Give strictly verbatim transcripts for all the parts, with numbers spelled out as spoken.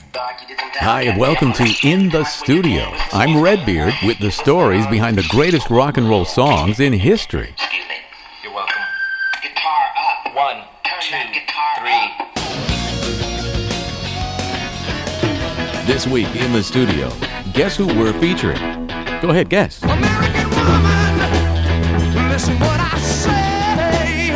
Hi, and welcome to In the Studio. I'm Redbeard with the stories behind the greatest rock and roll songs in history. Excuse me. You're welcome. Guitar up. One, two, three. This week in the studio, guess who we're featuring? Go ahead, guess. American woman, listen what I say.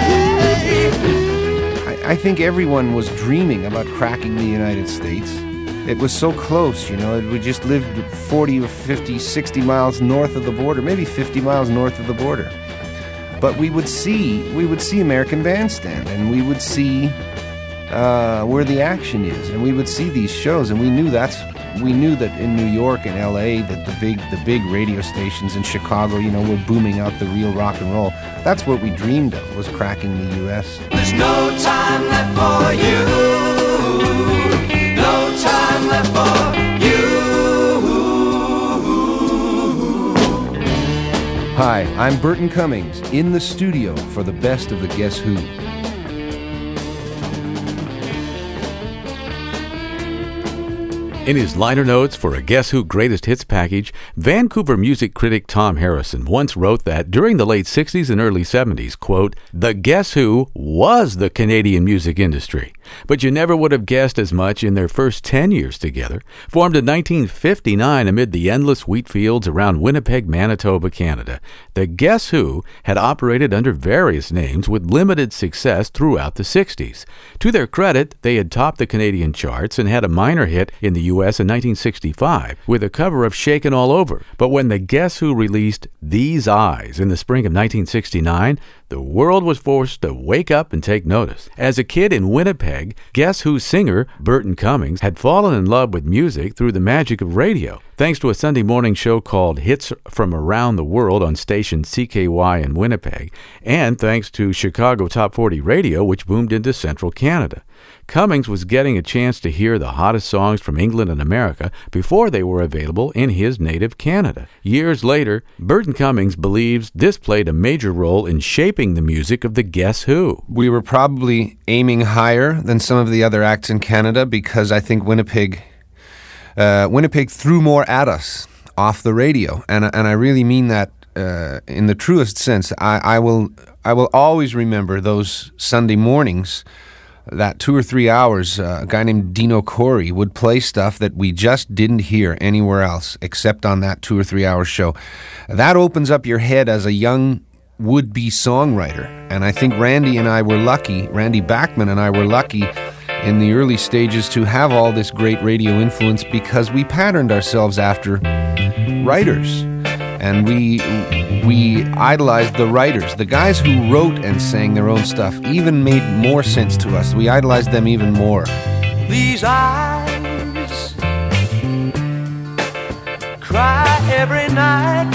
Hey. I, I think everyone was dreaming about cracking the United States. It was so close, you know. We just lived forty or fifty, sixty miles north of the border, maybe fifty miles north of the border. But we would see, we would see American Bandstand, and we would see uh, where the action is, and we would see these shows, and we knew that's, we knew that in New York and L A that the big, the big radio stations in Chicago, you know, were booming out the real rock and roll. That's what we dreamed of, was cracking the U S. There's no time left for you. No time left for you. Hi, I'm Burton Cummings, in the studio for the best of the Guess Who. In his liner notes for a Guess Who Greatest Hits package, Vancouver music critic Tom Harrison once wrote that during the late sixties and early seventies, quote, the Guess Who was the Canadian music industry. But you never would have guessed as much in their first ten years together. Formed in nineteen fifty-nine amid the endless wheat fields around Winnipeg, Manitoba, Canada, the Guess Who had operated under various names with limited success throughout the sixties. To their credit, they had topped the Canadian charts and had a minor hit in the U S in nineteen sixty-five with a cover of Shakin' All Over. But when the Guess Who released These Eyes in the spring of nineteen sixty-nine, the world was forced to wake up and take notice. As a kid in Winnipeg, Guess Who singer Burton Cummings had fallen in love with music through the magic of radio. Thanks to a Sunday morning show called Hits from Around the World on station C K Y in Winnipeg, and thanks to Chicago Top forty Radio, which boomed into central Canada. Cummings was getting a chance to hear the hottest songs from England and America before they were available in his native Canada. Years later, Burton Cummings believes this played a major role in shaping the music of the Guess Who. We were probably aiming higher than some of the other acts in Canada because I think Winnipeg uh, Winnipeg threw more at us off the radio, and and I really mean that uh, in the truest sense. I, I will I will always remember those Sunday mornings. That two or three hours, uh, a guy named Dino Corey would play stuff that we just didn't hear anywhere else except on that two or three hour show. That opens up your head as a young would-be songwriter. And I think Randy and I were lucky, Randy Bachman and I were lucky in the early stages to have all this great radio influence because we patterned ourselves after writers. And we we idolized the writers. The guys who wrote and sang their own stuff even made more sense to us. We idolized them even more. These eyes cry every night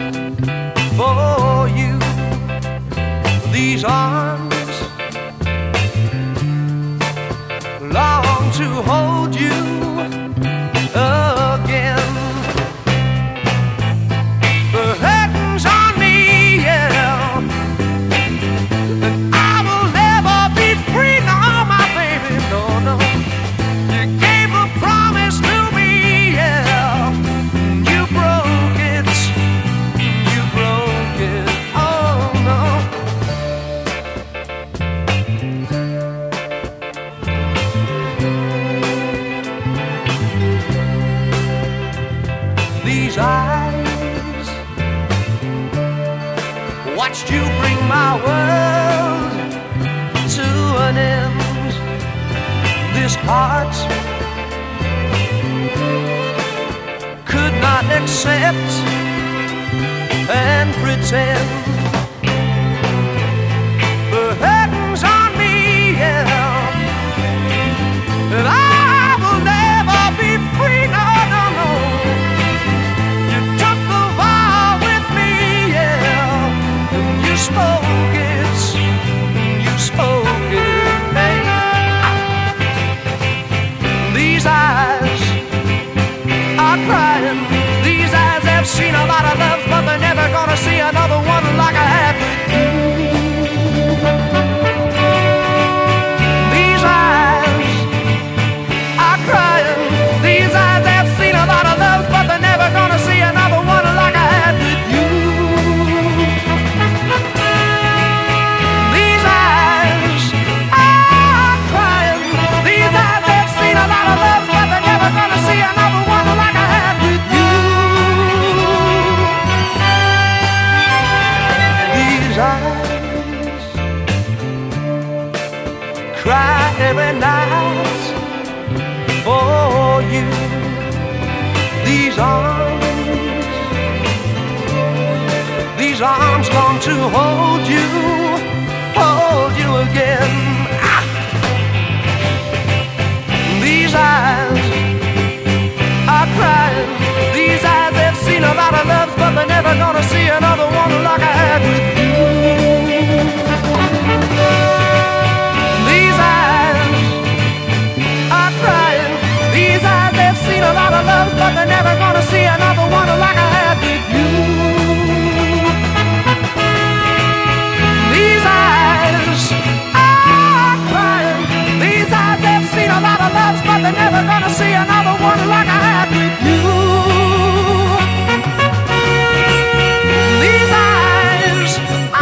for you. These arms long to hold you again. The curtains on me, yeah, and I will never be free, no, my baby, no, no. You gave a promise to me, yeah, you broke it, you broke it, oh no. These eyes watched you bring my world to an end. This heart could not accept and pretend. The curtains on me, yeah, and I will never be free, no, no, no. You took the vow with me, yeah, and you spoke it, you spoke it, hey. These eyes are crying. These eyes have seen a lot of love, but they're never gonna see another one like I have with you. These eyes are crying. these arms long to hold you, hold you again. Ah. These eyes are crying. These eyes have seen a lot of loves, but they're never gonna see another one like I had with you. These eyes are crying. These eyes have seen a lot of loves, but they're never gonna see another one like I had with you. These eyes are crying. These eyes have seen a lot of loves, but they're never gonna see another one like I had with you. These eyes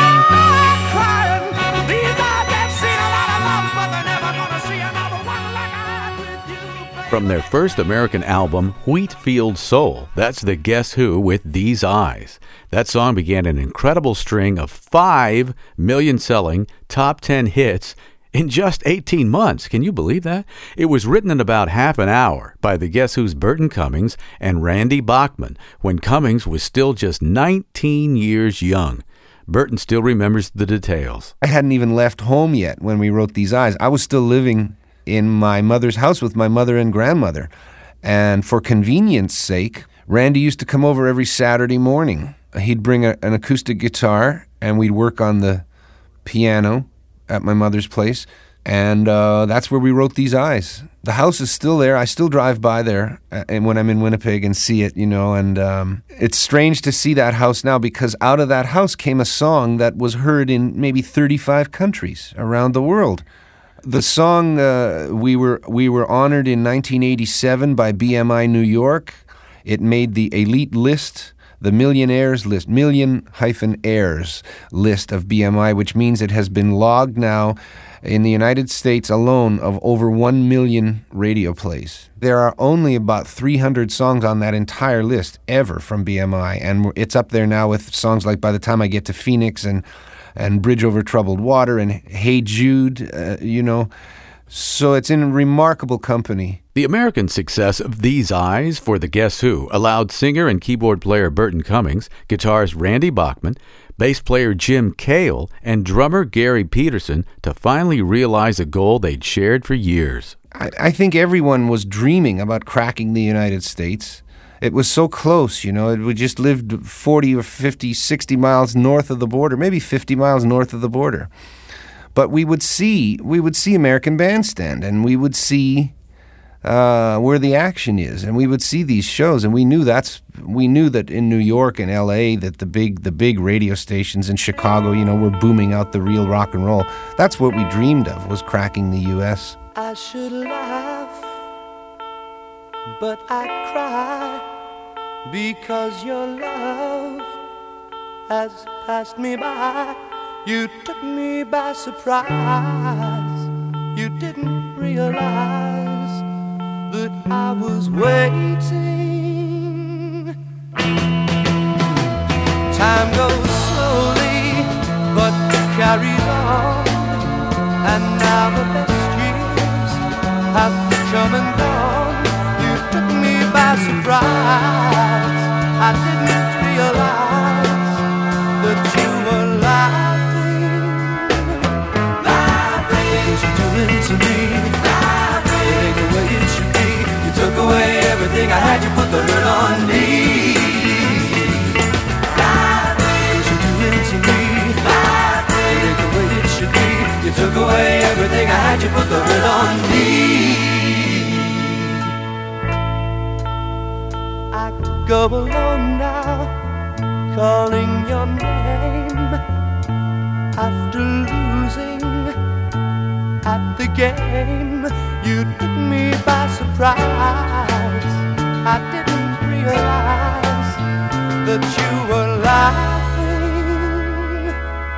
are crying. These eyes have seen a lot of loves, but they're never gonna see another one like I had with you. From their first American album, Wheatfield Soul, that's the Guess Who with These Eyes. That song began an incredible string of five million-selling top ten hits in just eighteen months. Can you believe that? It was written in about half an hour by the Guess Who's Burton Cummings and Randy Bachman when Cummings was still just nineteen years young. Burton still remembers the details. I hadn't even left home yet when we wrote These Eyes. I was still living in my mother's house with my mother and grandmother. And for convenience sake, Randy used to come over every Saturday morning. He'd bring a, an acoustic guitar, and we'd work on the piano at my mother's place. And uh, that's where we wrote These Eyes. The house is still there. I still drive by there uh, and when I'm in Winnipeg and see it, you know. And um, it's strange to see that house now, because out of that house came a song that was heard in maybe thirty-five countries around the world. The song, uh, we were we were honored in nineteen eighty-seven by B M I New York. It made the elite list, the millionaires list, million hyphen heirs list of B M I, which means it has been logged now in the United States alone of over one million radio plays. There are only about three hundred songs on that entire list ever from B M I, and it's up there now with songs like By the Time I Get to Phoenix and and Bridge Over Troubled Water and Hey Jude, uh, you know. So it's in remarkable company. The American success of These Eyes for the Guess Who allowed singer and keyboard player Burton Cummings, guitarist Randy Bachman, bass player Jim Cale, and drummer Gary Peterson to finally realize a goal they'd shared for years. I, I think everyone was dreaming about cracking the United States. It was so close, you know. We just lived forty or fifty, sixty miles north of the border, maybe fifty miles north of the border. But we would see, we would see American Bandstand, and we would see uh, where the action is, and we would see these shows, and we knew that's, we knew that in New York and L A that the big, the big radio stations in Chicago, you know, were booming out the real rock and roll. That's what we dreamed of, was cracking the U S. I should laugh, but I cry, because your love has passed me by. You took me by surprise. You didn't realize that I was waiting. Time goes slowly, but it carries on. And now the best years have come and gone. You took me by surprise. I didn't realize that you were lying. To me, living the way it should be. You took away everything I had, you put the hurt on me. Cause you're doing to me, living the way it should be. You took away everything I had, you put the hurt on me. I go alone now, calling your name after losing at the game. You took me by surprise. I didn't realize that you were laughing.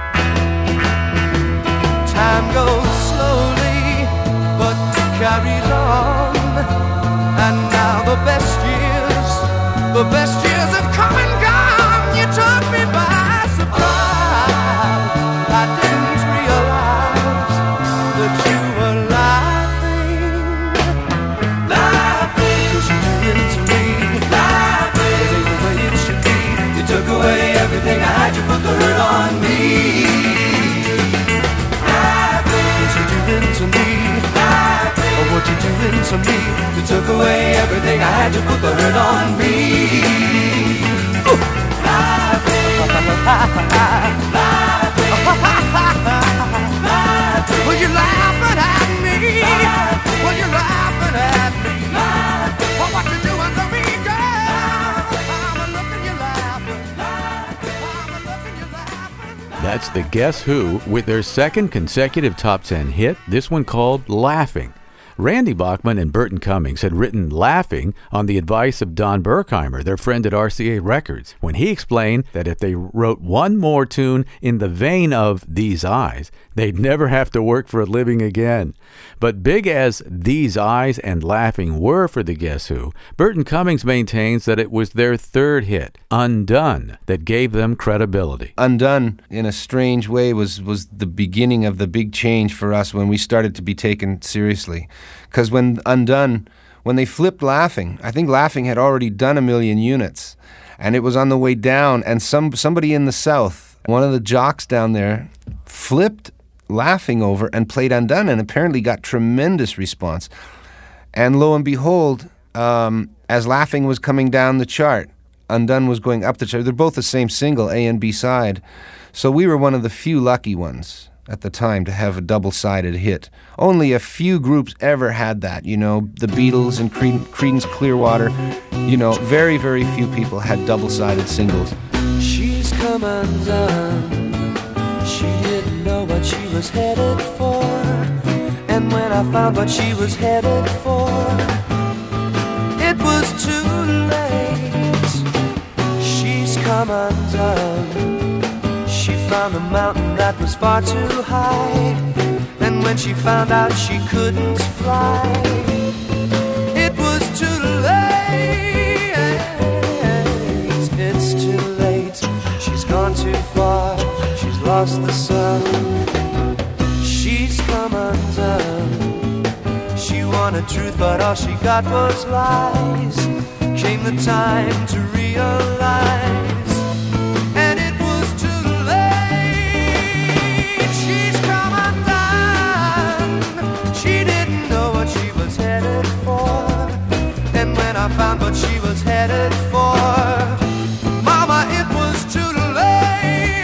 Time goes slowly, but carries on. And now the best years, the best years have come and gone. You took me by surprise. I didn't realize that you were laughing, laughing, cause you're doing to me, laughing, the way it should be. You took away everything I had, you put the to me. You took away everything, I had to put the hurt on me. Laughing, laughing, laughing. Well, you're laughing at me. Well, you're laughing at me. Well, what you doing to me, girl? I'm a looking, you're laughing. I'm a looking, you're laughing. That's the Guess Who with their second consecutive top ten hit, this one called Laughing. Randy Bachman and Burton Cummings had written Laughing on the advice of Don Berkheimer, their friend at R C A Records, when he explained that if they wrote one more tune in the vein of These Eyes, they'd never have to work for a living again. But big as These Eyes and Laughing were for the Guess Who, Burton Cummings maintains that it was their third hit, Undone, that gave them credibility. Undone, in a strange way, was, was the beginning of the big change for us when we started to be taken seriously. Because when Undone, when they flipped Laughing, I think Laughing had already done a million units, and it was on the way down, and some somebody in the South, one of the jocks down there, flipped Laughing over and played Undone, and apparently got tremendous response. And lo and behold, um, as Laughing was coming down the chart, Undone was going up the chart. They're both the same single, A and B side. So we were one of the few lucky ones at the time to have a double-sided hit. Only a few groups ever had that, you know, the Beatles and Cre- Creedence Clearwater. You know, very, very few people had double-sided singles. She's come undone. She didn't know what she was headed for. And when I found what she was headed for, it was too late. She's come undone. She found a mountain that was far too high. And when she found out she couldn't fly, it was too late. It's too late. She's gone too far. She's lost the sun. She's come undone. She wanted truth, but all she got was lies. Came the time to realize. I found what she was headed for. Mama, it was too late.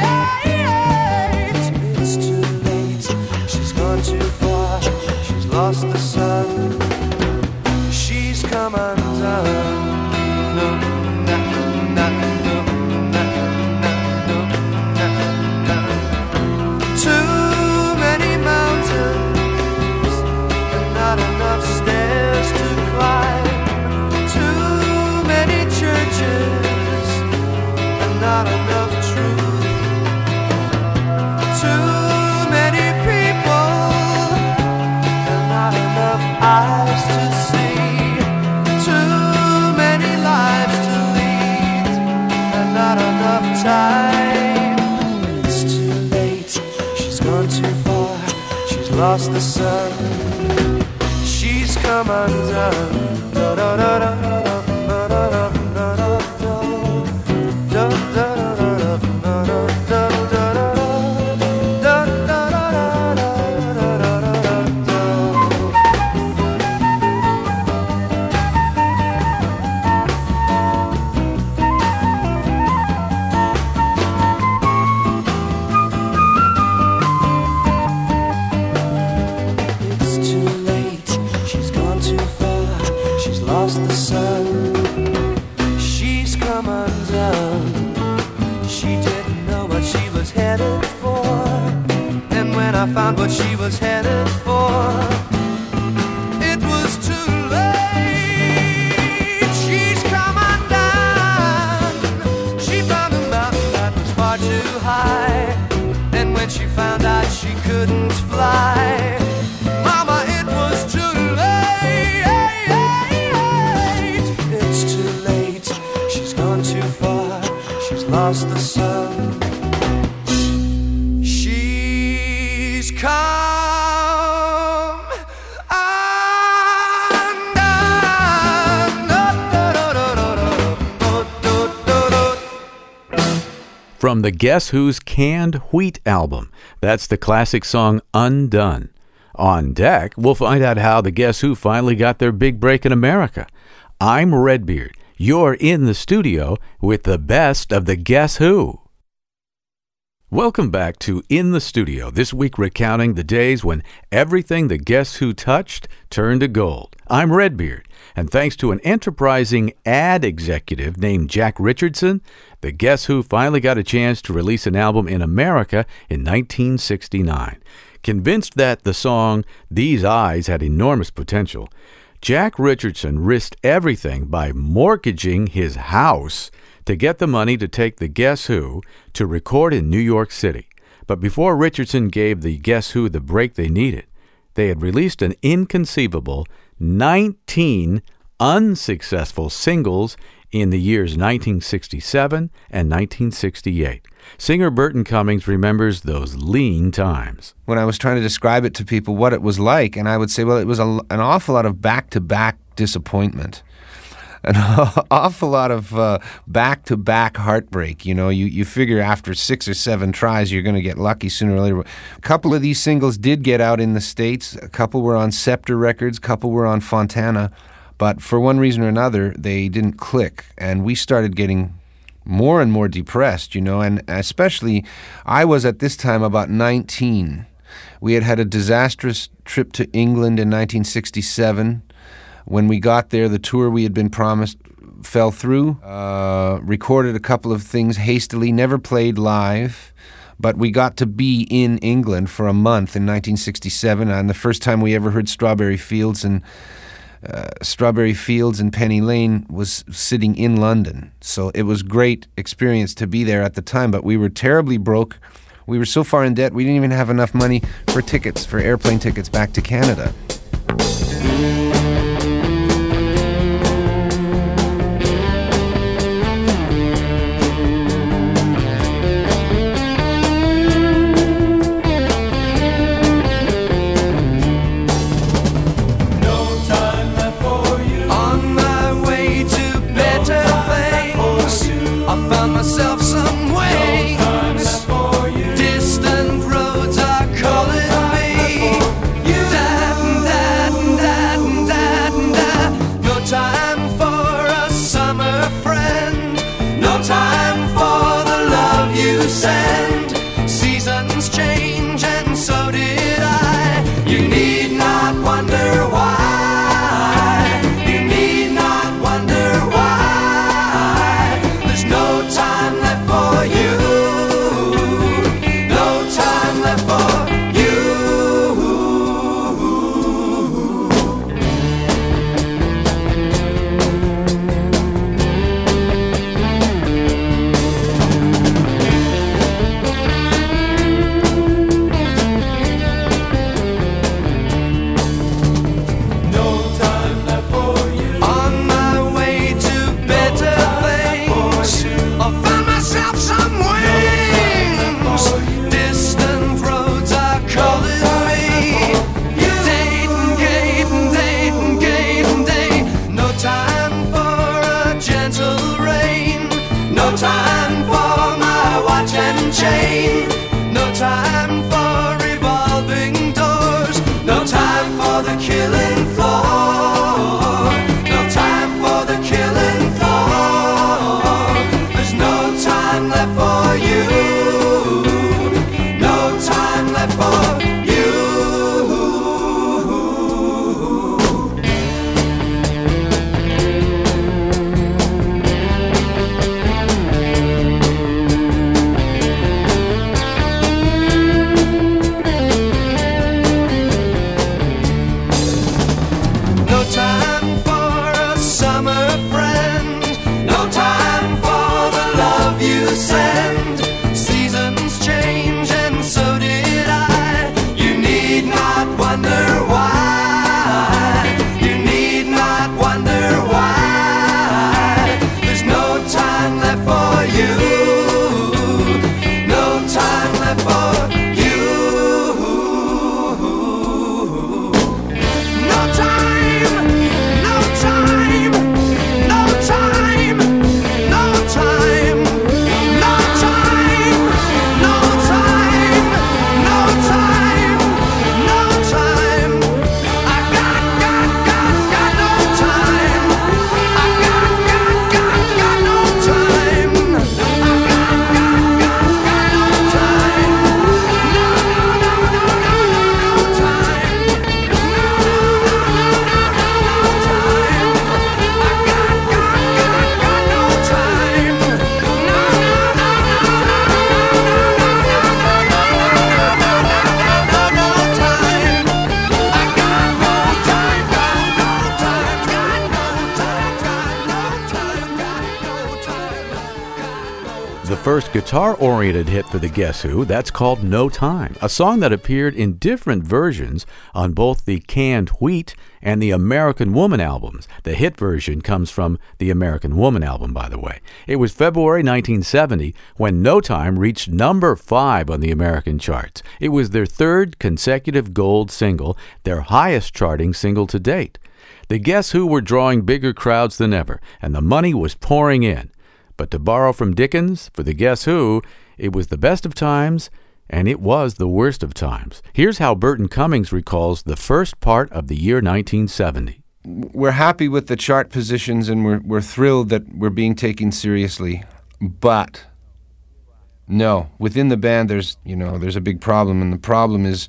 It's too late. She's gone too far. She's lost the sun. She's come undone. No, no, no, no, no, no, no, no. Too many mountains and not enough stairs to climb. Not enough truth. Too many people and not enough eyes to see. Too many lives to lead and not enough time. It's too late. She's gone too far. She's lost the sun. She's come undone. Da da da da da da da da. I found what she was headed for. It was too late. She's come undone. She found a mountain that was far too high. And when she found out she couldn't fly, Mama, it was too late. It's too late. She's gone too far. She's lost the sun. Come undone. From the Guess Who's Canned Wheat album, that's the classic song Undone. On deck, we'll find out how the Guess Who finally got their big break in America. I'm Redbeard. You're in the studio with the best of the Guess Who. Welcome back to In the Studio, this week recounting the days when everything the Guess Who touched turned to gold. I'm Redbeard, and thanks to an enterprising ad executive named Jack Richardson, the Guess Who finally got a chance to release an album in America in nineteen sixty-nine. Convinced that the song These Eyes had enormous potential, Jack Richardson risked everything by mortgaging his house to get the money to take the Guess Who to record in New York City. But before Richardson gave the Guess Who the break they needed, they had released an inconceivable nineteen unsuccessful singles in the years nineteen sixty-seven and nineteen sixty-eight. Singer Burton Cummings remembers those lean times. When I was trying to describe it to people what it was like, and I would say, well, it was a, an awful lot of back-to-back disappointment. An awful lot of uh, back-to-back heartbreak. You know, you, you figure after six or seven tries, you're going to get lucky sooner or later. A couple of these singles did get out in the States. A couple were on Scepter Records. A couple were on Fontana. But for one reason or another, they didn't click. And we started getting more and more depressed, you know. And especially, I was at this time about nineteen. We had had a disastrous trip to England in nineteen sixty-seven. When we got there, the tour we had been promised fell through. Uh, recorded a couple of things hastily, never played live, but we got to be in England for a month in nineteen sixty-seven, and the first time we ever heard Strawberry Fields and uh, Strawberry Fields and Penny Lane was sitting in London. So it was great experience to be there at the time, but we were terribly broke. We were so far in debt, we didn't even have enough money for tickets, for airplane tickets back to Canada. first guitar-oriented hit for the Guess Who. That's called No Time, a song that appeared in different versions on both the Canned Wheat and the American Woman albums. The hit version comes from the American Woman album, by the way. It was February nineteen seventy when No Time reached number five on the American charts. It was their third consecutive gold single, their highest charting single to date. The Guess Who were drawing bigger crowds than ever, and the money was pouring in. But to borrow from Dickens, for the Guess Who, it was the best of times, and it was the worst of times. Here's how Burton Cummings recalls the first part of the year nineteen seventy. We're happy with the chart positions, and we're we're thrilled that we're being taken seriously. But no, within the band, there's you know there's a big problem, and the problem is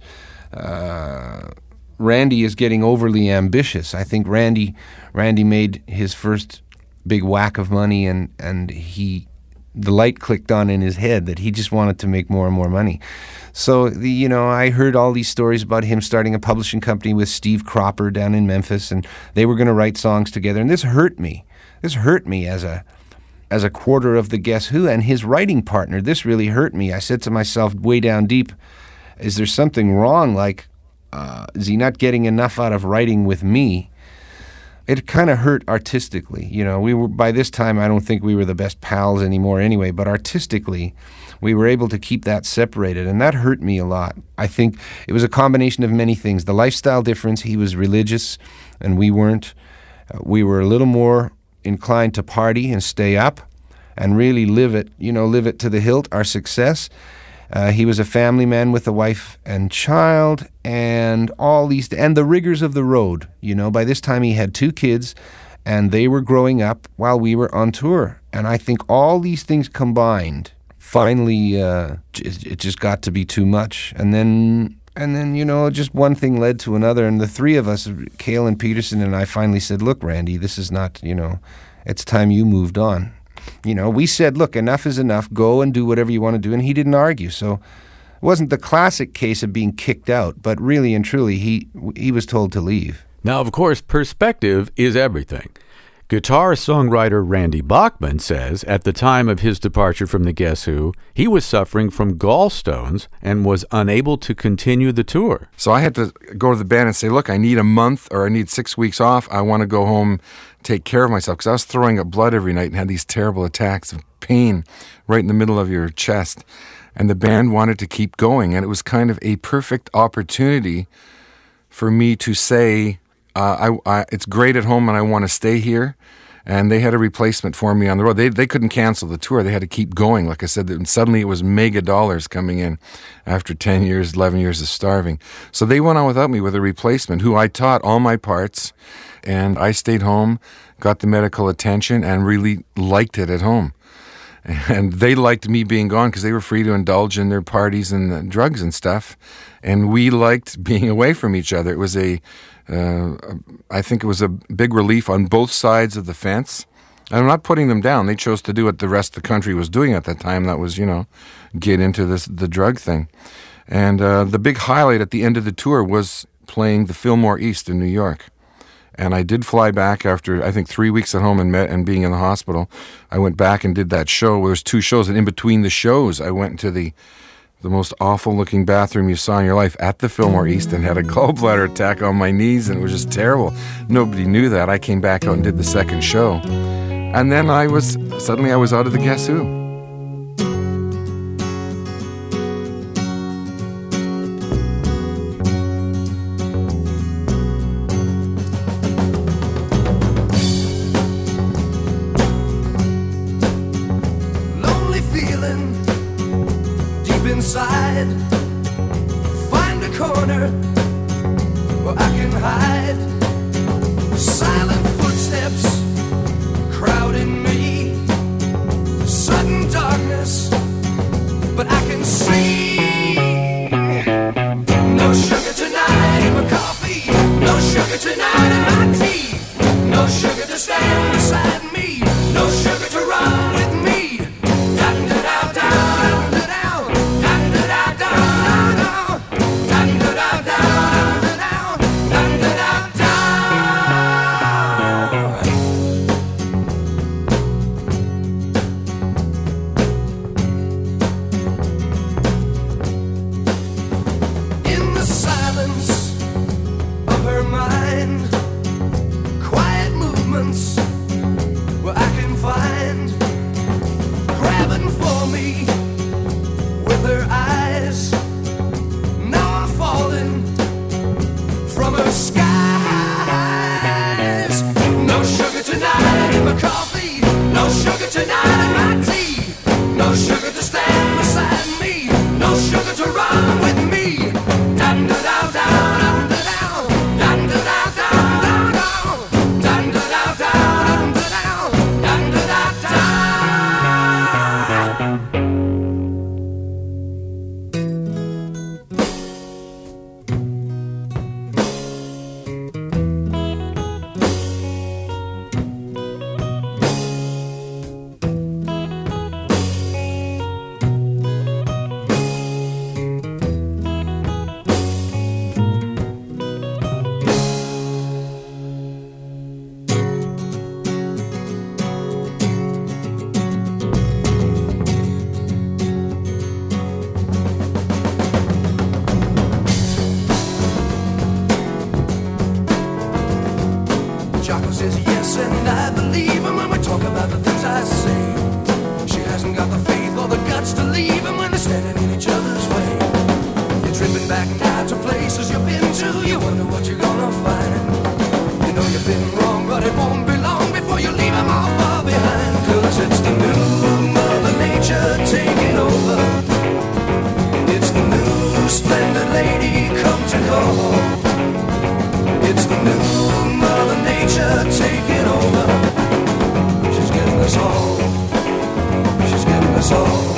uh, Randy is getting overly ambitious. I think Randy Randy made his first big whack of money, and and he the light clicked on in his head that he just wanted to make more and more money. So the you know I heard all these stories about him starting a publishing company with Steve Cropper down in Memphis, and they were going to write songs together, and this hurt me. This hurt me as a as a quarter of the Guess Who and his writing partner. This really hurt me. I said to myself way down deep, is there something wrong? Like, uh, is he not getting enough out of writing with me? It kind of hurt artistically. You know, we were, by this time, I don't think we were the best pals anymore anyway, but artistically, we were able to keep that separated, and that hurt me a lot. I think it was a combination of many things. The lifestyle difference, he was religious, and we weren't. Uh, we were a little more inclined to party and stay up and really live it, you know, live it to the hilt, our success. Uh, he was a family man with a wife and child, and all these, and the rigors of the road. You know, by this time he had two kids, and they were growing up while we were on tour. And I think all these things combined, finally, uh, it, it just got to be too much. And then, and then, you know, just one thing led to another. And the three of us, Cale and Peterson and I, finally said, "Look, Randy, this is not, you know, it's time you moved on." You know, we said, look, enough is enough. Go and do whatever you want to do. And he didn't argue. So it wasn't the classic case of being kicked out, but really and truly, he he was told to leave. Now, of course, perspective is everything. Guitar-songwriter Randy Bachman says at the time of his departure from the Guess Who, he was suffering from gallstones and was unable to continue the tour. So I had to go to the band and say, look, I need a month or I need six weeks off. I want to go home, take care of myself, because I was throwing up blood every night and had these terrible attacks of pain right in the middle of your chest. And the band wanted to keep going, and it was kind of a perfect opportunity for me to say, Uh, I, I, it's great at home and I want to stay here. And they had a replacement for me on the road. They they couldn't cancel the tour. They had to keep going. Like I said, and suddenly it was mega dollars coming in after ten years, eleven years of starving. So they went on without me with a replacement who I taught all my parts. And I stayed home, got the medical attention, and really liked it at home. And they liked me being gone because they were free to indulge in their parties and uh, drugs and stuff. And we liked being away from each other. It was a, uh, I think it was a big relief on both sides of the fence. And I'm not putting them down. They chose to do what the rest of the country was doing at that time. That was, you know, get into this the drug thing. And uh, the big highlight at the end of the tour was playing the Fillmore East in New York. And I did fly back after, I think, three weeks at home and met, and being in the hospital. I went back and did that show. There was two shows, and in between the shows, I went to the the most awful-looking bathroom you saw in your life at the Fillmore East and had a gallbladder attack on my knees, and it was just terrible. Nobody knew that. I came back out and did the second show. And then I was, suddenly I was out of the Guess Who. Inside, find a corner where I can hide. Silent footsteps crowding me. Sudden darkness, but I can see. No sugar tonight in my coffee. No sugar tonight in my tea. No sugar to stand beside me. No sugar to run with me. Down, down, down, down. Da da da da moments where I can find, grabbing for me with her eyes. Now I'm falling from her skies. No sugar tonight in my coffee, no sugar tonight in my tea, no sugar to stand beside me, no sugar to run with me. Dun da da da dun da down, dun da da da dun down, dun da da da dun da down, dun da da da. Jocko says yes, and I believe him when we talk about the things I say. She hasn't got the faith or the guts to leave him when they're standing in each other's way. You're tripping back now to places you've been to. You wonder what you're gonna find. You know you've been wrong, but it won't be long before you leave him all far behind. Cause it's the new Mother Nature taking over. It's the new splendid lady come to call. It's the new Mother Nature taking over. She's getting us all. She's getting us all.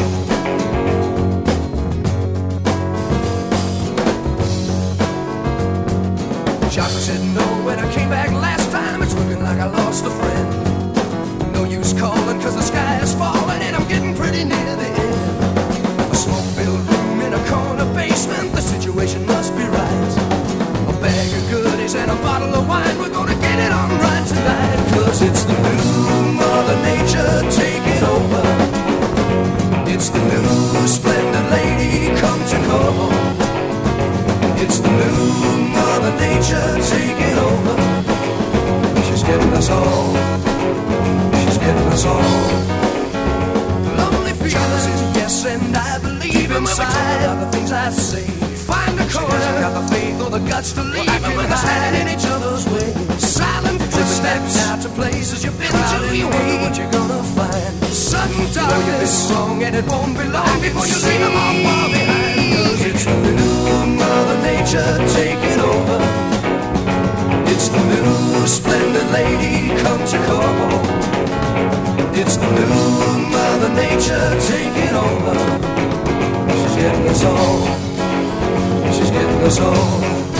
Jocko said no when I came back last time. It's looking like I lost a friend. No use calling cause the sky is falling and I'm getting pretty near the end. A smoke-filled room in a corner basement. The situation must be right. A bag of goodies and a bottle of wine. We're gonna get it on right tonight. Cause it's the new Mother Nature taking over. It's the new splendid lady come to call. It's the new Mother Nature taking over. She's getting us all. She's getting us all. Lonely feeling says yes, and I believe inside of the things I say. Find a corner, she hasn't got the faith or the guts to leave him when they're standing in each other's way. Silent footsteps out to places you've been to. You wonder what you're gonna find. Sudden darkness, wrong, and it won't be long before you leave them all far behind. Cause it's the new Mother Nature taking over. It's the new splendid lady come to call. It's the new Mother Nature taking over. She's getting us all. She's getting us all.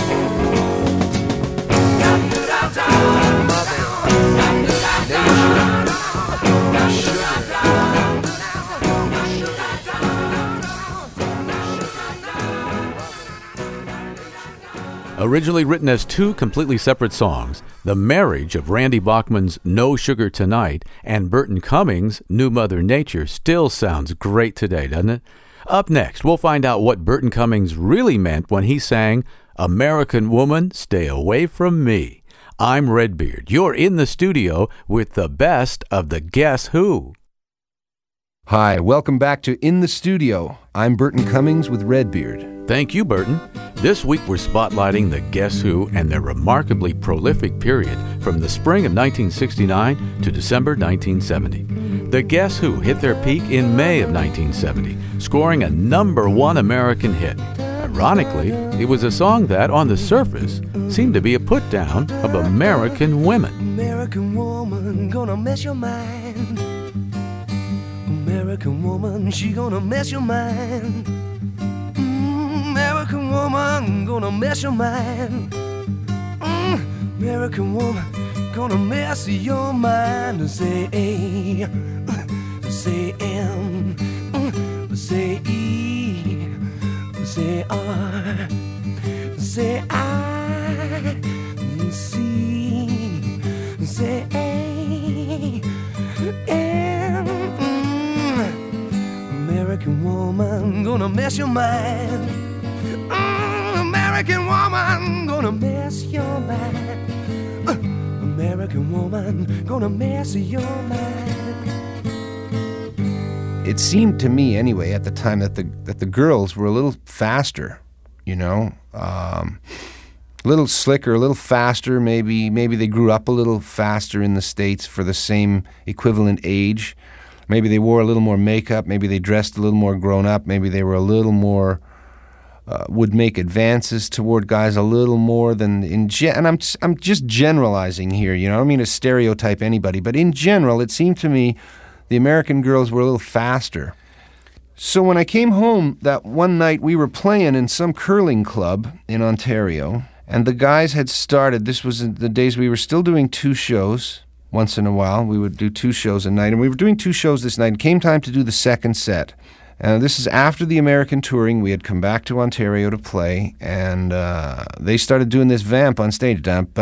Originally written as two completely separate songs, the marriage of Randy Bachman's No Sugar Tonight and Burton Cummings' New Mother Nature still sounds great today, doesn't it? Up next, we'll find out what Burton Cummings really meant when he sang, American Woman, Stay Away From Me. I'm Redbeard. You're in the studio with the best of the Guess Who. Hi, welcome back to In the Studio. I'm Burton Cummings with Redbeard. Thank you, Burton. This week we're spotlighting the Guess Who and their remarkably prolific period from the spring of nineteen sixty-nine to December nineteen seventy. The Guess Who hit their peak in May of nineteen seventy, scoring a number one American hit. Ironically, it was a song that, on the surface, seemed to be a put-down of American women. American woman, gonna mess your mind. American woman, she gonna mess your mind. Mm, American woman, gonna mess your mind. Mm, American woman, gonna mess your mind. Say A, say M, say E, say R, say I, C, say A, M. American woman, gonna mess your mind. Mm, American woman, gonna mess your mind. Uh, American American woman gonna mess your mind. It seemed to me, anyway, at the time that the that the girls were a little faster, you know, um, a little slicker, a little faster. Maybe maybe they grew up a little faster in the States for the same equivalent age. Maybe they wore a little more makeup. Maybe they dressed a little more grown up. Maybe they were a little more. Uh, would make advances toward guys a little more than in gen- and I'm I'm just generalizing here, you know. I don't mean to stereotype anybody, but in general, it seemed to me the American girls were a little faster. So when I came home that one night, we were playing in some curling club in Ontario, and the guys had started. This was in the days we were still doing two shows once in a while. We would do two shows a night, and we were doing two shows this night. It came time to do the second set. And this is after the American touring. We had come back to Ontario to play, and uh, they started doing this vamp on stage.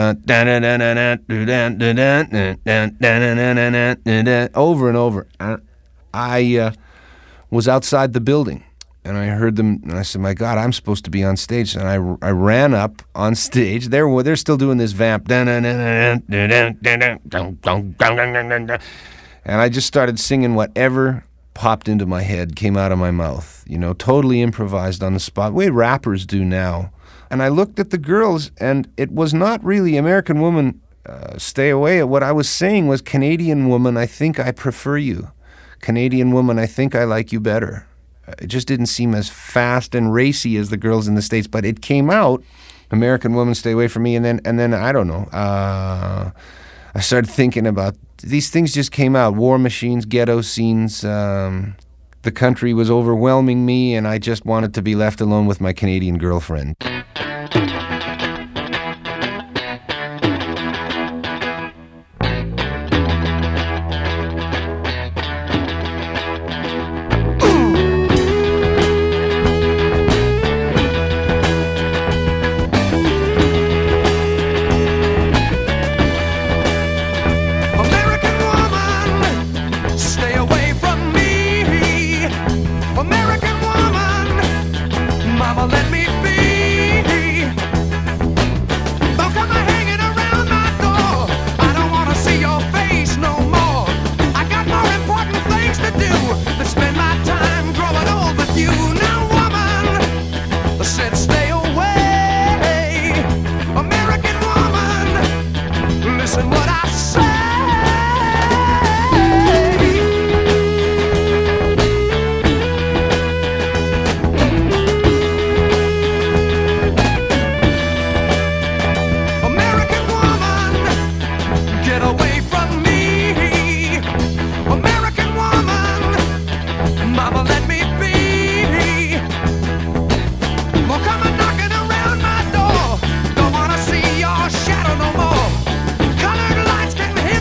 Over and over. And I uh, was outside the building, and I heard them, and I said, my God, I'm supposed to be on stage. And I, I ran up on stage. They're, they're still doing this vamp. And I just started singing whatever popped into my head, came out of my mouth, you know, totally improvised on the spot, the way rappers do now. And I looked at the girls, and it was not really American Woman, uh, stay away. What I was saying was, Canadian Woman, I think I prefer you. Canadian Woman, I think I like you better. It just didn't seem as fast and racy as the girls in the States, but it came out, American Woman, stay away from me, and then, and then I don't know, uh, I started thinking about these things just came out. War machines, ghetto scenes. Um, the country was overwhelming me, and I just wanted to be left alone with my Canadian girlfriend. Around my door, don't wanna see your shadow no more. Colored lights can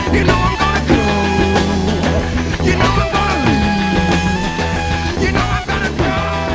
You know I'm gonna go. You know I'm gonna leave. You know I'm gonna go.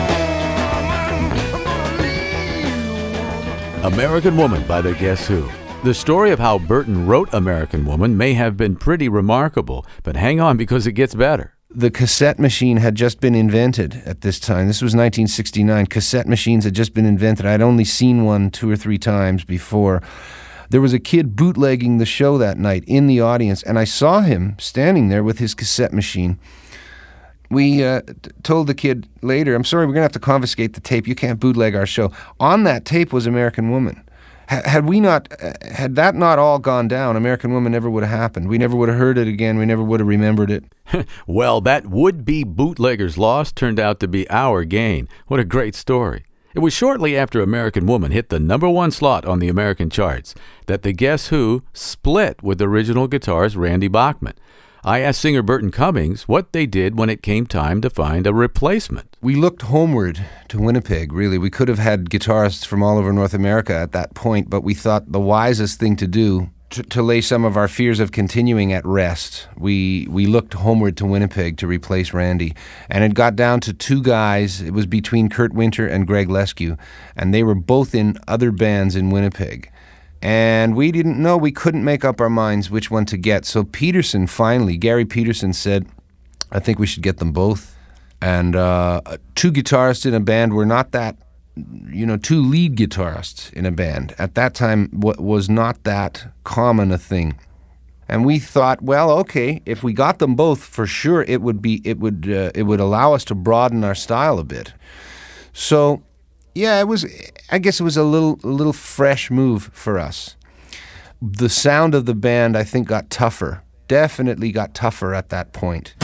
I'm gonna leave. American Woman by the Guess Who. The story of how Burton wrote American Woman may have been pretty remarkable, but hang on because it gets better. The cassette machine had just been invented at this time. This was nineteen sixty-nine. Cassette machines had just been invented. I'd only seen one two or three times before. There was a kid bootlegging the show that night in the audience, and I saw him standing there with his cassette machine. We uh, t- told the kid later, I'm sorry, we're going to have to confiscate the tape. You can't bootleg our show. On that tape was American Woman. Had we not, had that not all gone down, American Woman never would have happened. We never would have heard it again. We never would have remembered it. Well, that would-be bootlegger's loss turned out to be our gain. What a great story. It was shortly after American Woman hit the number one slot on the American charts that the Guess Who split with original guitarist Randy Bachman. I asked singer Burton Cummings what they did when it came time to find a replacement. We looked homeward to Winnipeg, really. We could have had guitarists from all over North America at that point, but we thought the wisest thing to do, to, to lay some of our fears of continuing at rest, we we looked homeward to Winnipeg to replace Randy. And it got down to two guys. It was between Kurt Winter and Greg Lescue, and they were both in other bands in Winnipeg. And we didn't know, we couldn't make up our minds which one to get. So Peterson finally, Gary Peterson said, I think we should get them both. And uh, two guitarists in a band were not that, you know, two lead guitarists in a band. At that time, w- was not that common a thing. And we thought, well, okay, if we got them both, for sure it would be, it would, uh, it would allow us to broaden our style a bit. So, yeah, it was, I guess it was a little a little fresh move for us. The sound of the band, I think, got tougher. Definitely got tougher at that point.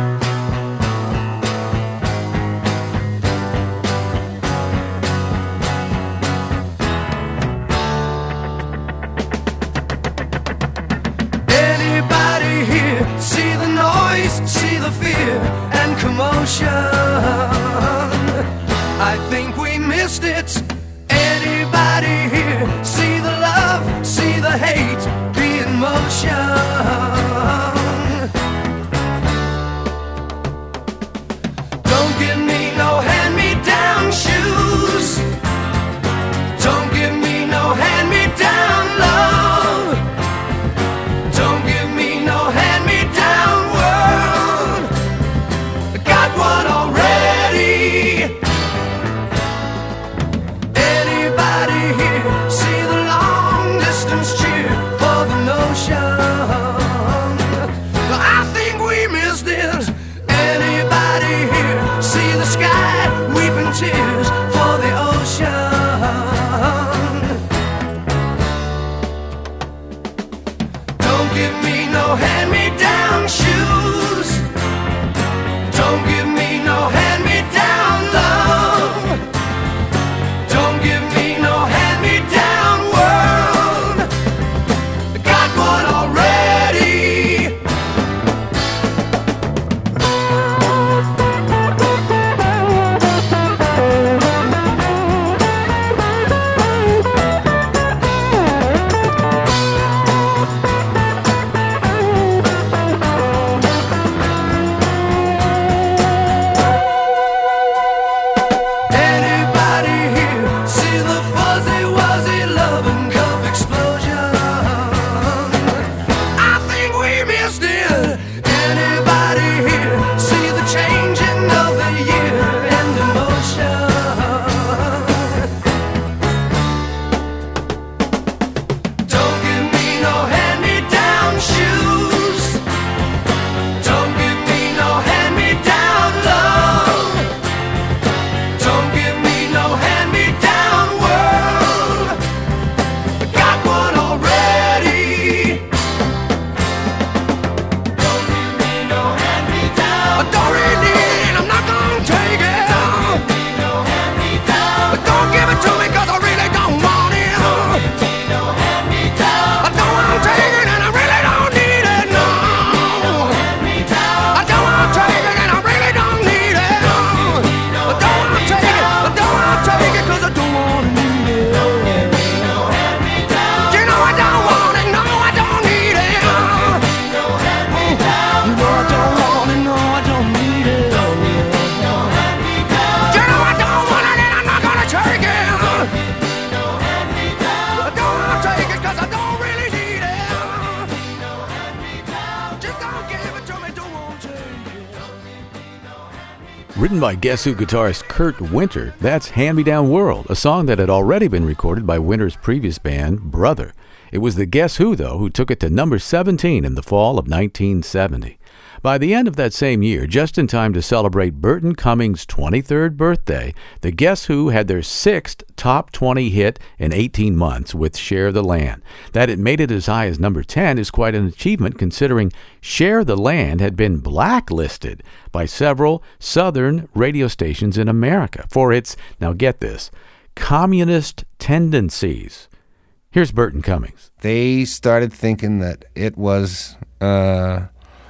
Anybody here see the noise, see the fear and commotion? I think we missed it. Anybody here see the love, see the hate be in motion? Don't give me no hand-me-down shoes. Don't give me no hand-me-down love. Don't give me no hand-me-down world. I got one already. See the long distance cheer for the notion. I think we missed it. Anybody here see the sky weeping tears for the ocean? Don't give me no hand-me-down shoes. Don't give me no hand-me-down love. Don't give me no hand-me-down world. I got one already. Written by Guess Who guitarist Kurt Winter, that's Hand Me Down World, a song that had already been recorded by Winter's previous band, Brother. It was the Guess Who, though, who took it to number seventeen in the fall of nineteen seventy. By the end of that same year, just in time to celebrate Burton Cummings' twenty-third birthday, the Guess Who had their sixth top twenty hit in eighteen months with Share the Land. That it made it as high as number ten is quite an achievement, considering Share the Land had been blacklisted by several southern radio stations in America for its, now get this, communist tendencies. Here's Burton Cummings. They started thinking that it was... Uh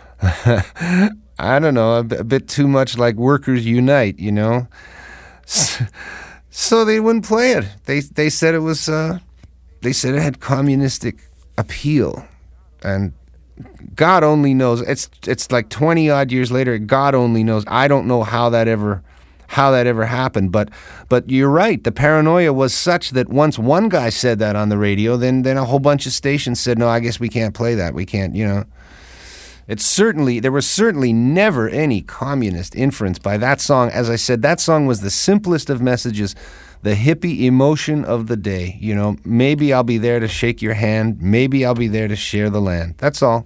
I don't know, a, b- a bit too much like Workers Unite, you know? So, so they wouldn't play it. They they said it was, uh, they said it had communistic appeal. And God only knows, it's it's like twenty odd years later, God only knows. I don't know how that ever, how that ever happened. But but you're right, the paranoia was such that once one guy said that on the radio, then then a whole bunch of stations said, no, I guess we can't play that. We can't, you know. It's certainly, there was certainly never any communist inference by that song. As I said, that song was the simplest of messages, the hippie emotion of the day. You know, maybe I'll be there to shake your hand. Maybe I'll be there to share the land. That's all.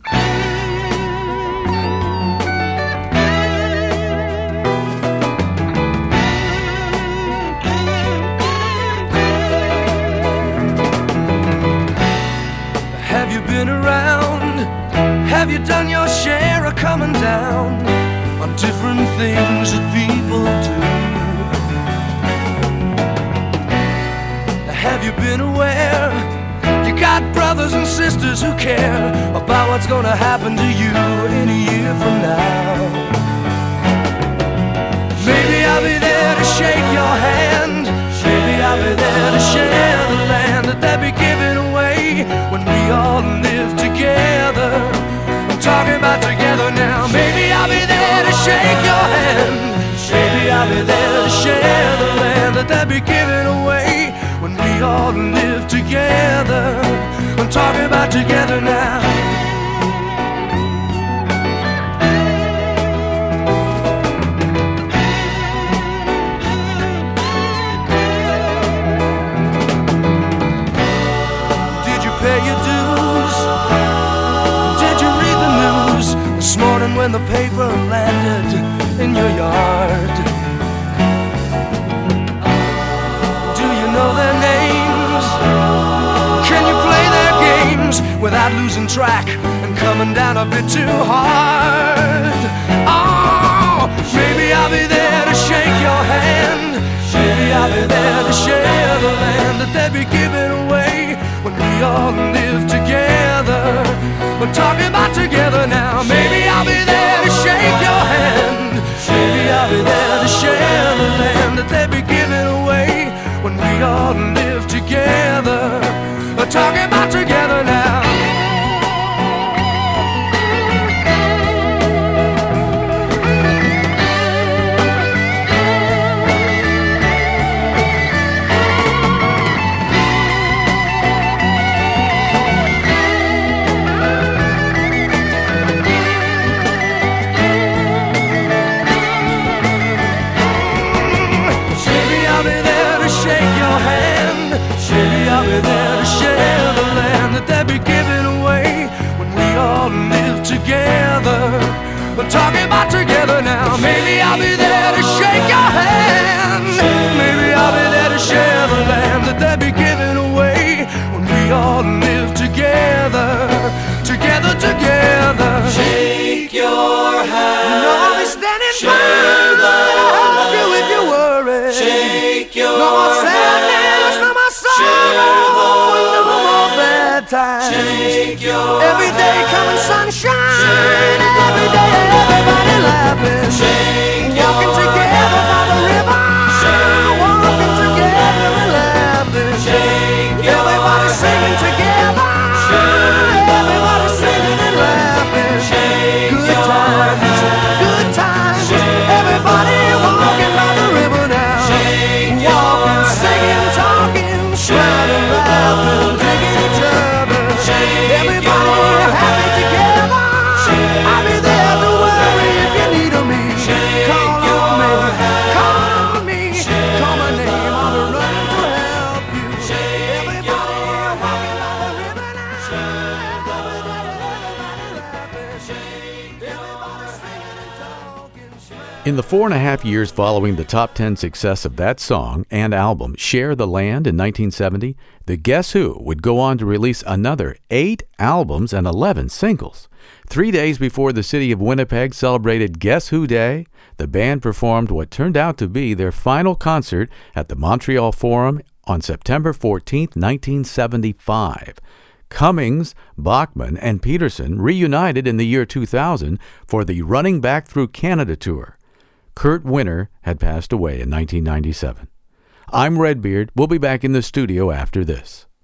Have you been around? Have you done your share of coming down on different things that people do? Have you been aware you got brothers and sisters who care about what's gonna happen to you in a year from now? Maybe I'll be there to shake your hand. Maybe I'll be there to share the land that they'll be giving away when we all live together. Talking about together now. Maybe I'll be there to shake your hand. Maybe I'll be there to share the land that they'll be giving away when we all live together. I'm talking about together now. Did you pay your dues? This morning when the paper landed in your yard, do you know their names? Can you play their games without losing track and coming down a bit too hard? Oh, maybe I'll be there to shake your hand. Maybe I'll be there to share the land that they'll be giving away when we all live together. We're talking about together now. Maybe I'll be there to shake your hand. Maybe I'll be there to share the land that they'll be giving away when we all live together. We're talking about together now. Together, we're talking about together now. Maybe I'll be there to shake your hand. Maybe I'll be there to share the land that they'll be giving away when we all live together, together, together. Shake your hand. You know I'll be standing by to help you if you worry. Shake your hand. No more sadness, no more sorrow, no more bad times. Shake your every day coming sunshine. Every day everybody laughing. Shake walking together by the river. Shake walking together and laughing. Shake everybody singing together. Shake everybody singing and laughing. Shake good times, good times. Everybody walking by the river now. Shake walking, singing, talking, smiling, laughing, digging each other. Everybody happy together. In the four and a half years following the top ten success of that song and album, Share the Land, in nineteen seventy, the Guess Who would go on to release another eight albums and eleven singles. Three days before the city of Winnipeg celebrated Guess Who Day, the band performed what turned out to be their final concert at the Montreal Forum on September fourteenth, nineteen seventy-five. Cummings, Bachman, and Peterson reunited in the year two thousand for the Running Back Through Canada tour. Kurt Winter had passed away in nineteen ninety-seven. I'm Redbeard. We'll be back in the studio after this.